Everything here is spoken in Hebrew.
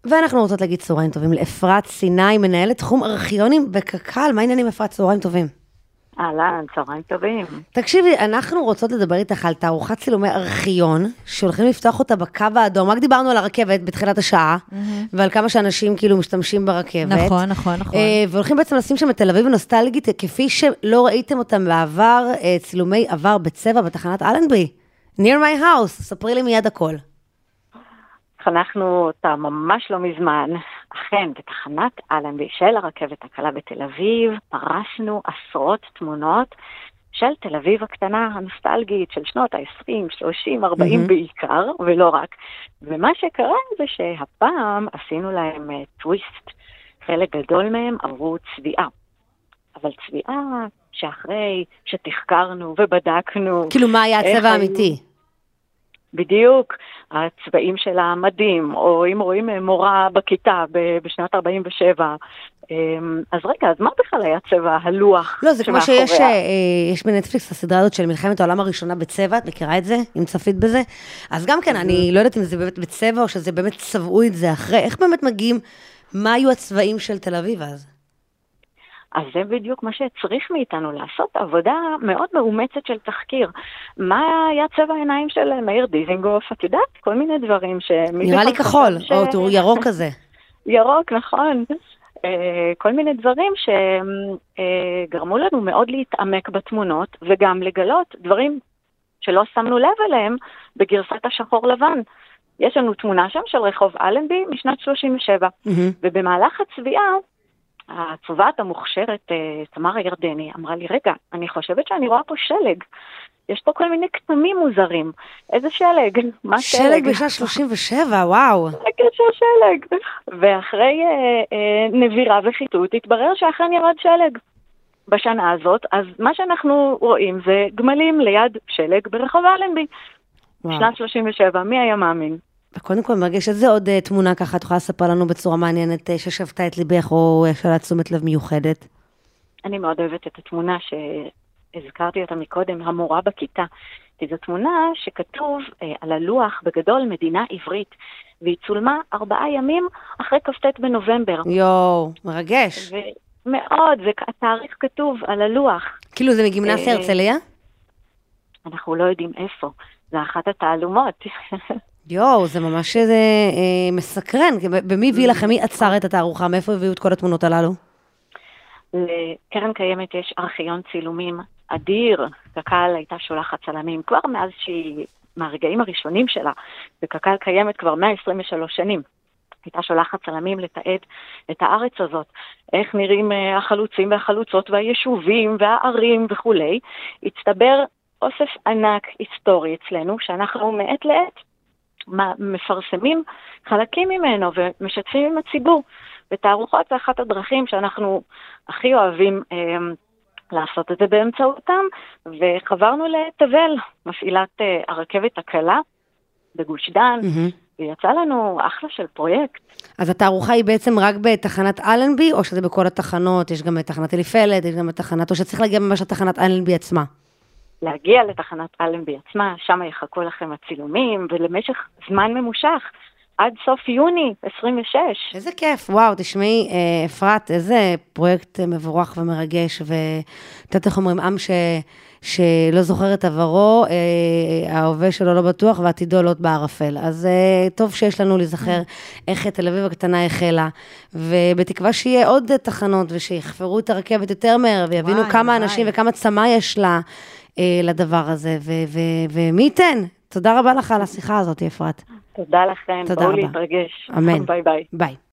ואנחנו רוצות להגיד צהריים טובים לאפרת סיני, מנהלת תחום ארכיונים בקק"ל. מה העניינים אפרת? צהריים טובים. אהלן, צהריים טובים. תקשיבי, אנחנו רוצות לדבר איתך על תערוכת צילומי ארכיון, שהולכים לפתוח אותה בקו האדום. רק דיברנו על הרכבת בתחילת השעה, ועל כמה שאנשים כאילו משתמשים ברכבת. נכון, נכון, נכון. והולכים בעצם לשים שם את תל אביב הנוסטלגית, כפי שלא ראיתם אותם בעבר, צילומי עבר בצבע בתחנת אלנבי. Near my house, ספרי לי מיד הכל. חנכנו אותה ממש לא מזמן, אכן בתחנת אלנבי של הרכבת הקלה בתל אביב, פרסנו עשרות תמונות של תל אביב הקטנה הנוסטלגית של שנות ה-20, 30, 40 בעיקר, ולא רק. ומה שקרה זה שהפעם עשינו להם טוויסט, חלק גדול מהם עברו צביעה. אבל צביעה שאחרי שתחקרנו ובדקנו... כאילו מה היה הצבע האמיתי? בדיוק, הצבעים של המדים, או אם רואים מורה בכיתה בשנת 47, אז רגע, אז מה בכלל היה צבע הלוח? לא, זה כמו שיש בנטפליקס הסדרה הזאת של מלחמת העולם הראשונה בצבע, את מכירה את זה? אם צפית בזה? אז גם כן, אני לא יודעת אם זה באמת בצבע, או שזה באמת צבעו את זה אחרי. איך באמת מגיעים, מה היו הצבעים של תל אביב אז? אז זה בדיוק מה שצריך מאיתנו לעשות, עבודה מאוד מאומצת של תחקיר. מה היה צבע העיניים של מאיר דיזינגוף? את יודעת, כל מיני דברים נראה לי כחול, או ירוק כזה. ירוק, נכון. כל מיני דברים שגרמו לנו מאוד להתעמק בתמונות, וגם לגלות דברים שלא שמנו לב אליהם בגרסת השחור לבן. יש לנו תמונה שם של רחוב אלנבי משנת 37, ובמהלך הצביעה, הצובעת המוכשרת, תמר הירדני, אמרה לי, רגע, אני חושבת שאני רואה פה שלג. יש פה כל מיני כתמים מוזרים. איזה שלג? מה שלג? שלג בשעה 37, וואו. קשר שלג. ואחרי נבירה וחיטוט, התברר שאכן ירד שלג בשנה הזאת. אז מה שאנחנו רואים זה גמלים ליד שלג ברחוב אלנבי. שנת 37, מי היה מאמין? וקודם כל מרגש, איזה עוד תמונה ככה, את יכולה לספר לנו בצורה מעניינת ששבתה את ליבך, או שאלה תשומת לב מיוחדת? אני מאוד אוהבת את התמונה שהזכרתי אותה מקודם, המורה בכיתה. זו תמונה שכתוב על הלוח בגדול מדינה עברית, והיא צולמה 4 ימים אחרי כ"ט בנובמבר. יואו, מרגש. מאוד, התאריך כתוב על הלוח. כאילו זה מגימנסיה הרצליה? אנחנו לא יודעים איפה, זה אחת התעלומות. יואו, זה ממש מסקרן. במי הביא לכם, מי עצר את התערוכה? מאיפה הביאו את כל התמונות הללו? לקרן קיימת יש ארכיון צילומים אדיר. קק"ל הייתה שולחת צלמים כבר מאז מהרגעים הראשונים שלה, וקק"ל קיימת כבר 123 שנים. הייתה שולחת צלמים לתעד את הארץ הזאת, איך נראים החלוצים והחלוצות והיישובים והערים וכו'. הצטבר אוסף ענק היסטורי אצלנו, שאנחנו מעת לעת מפרסמים חלקים ממנו ומשתפים עם הציבור. ותערוכות זה אחת הדרכים שאנחנו הכי אוהבים לעשות את זה באמצעותם, וחברנו לתבל, מפעילת הרכבת הקלה בגוש דן, ויצא לנו אחלה של פרויקט. אז התערוכה היא בעצם רק בתחנת אלנבי, או שזה בכל התחנות? יש גם בתחנת אליפלת, יש גם בתחנת, או שצריך להגיע ממש לתחנת אלנבי עצמה? להגיע לתחנת אלנבי עצמה, שם יחכו לכם הצילומים, ולמשך זמן ממושך, עד סוף יוני 26. איזה כיף, וואו, תשמעי, אפרת, איזה פרויקט מבורך ומרגש, ותת איך אומרים, עם שלא זוכר את עברו, ההווה שלו לא בטוח, ועתידו לוט בערפל. אז טוב שיש לנו לזכר איך תל אביב הקטנה החלה, ובתקווה שיהיה עוד תחנות, ושיחפרו את הרכבת יותר מהר, ויבינו כמה אנשים וכמה צמא יש לה, לדבר הזה, ומי ייתן? תודה רבה לך על השיחה הזאת, אפרת. תודה לכם, בואו להתרגש. אמן. ביי ביי. ביי.